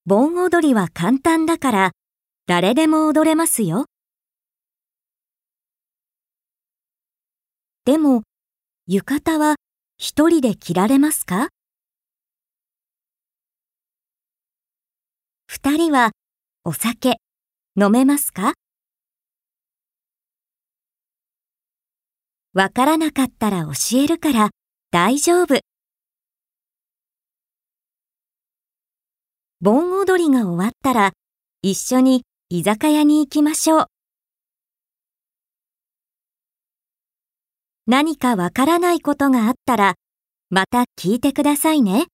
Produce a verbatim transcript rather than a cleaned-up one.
盆踊りは簡単だから誰でも踊れますよ。でも、浴衣は一人で着られますか？二人はお酒飲めますか？わからなかったら教えるから大丈夫。盆踊りが終わったら一緒に居酒屋に行きましょう。何かわからないことがあったらまた聞いてくださいね。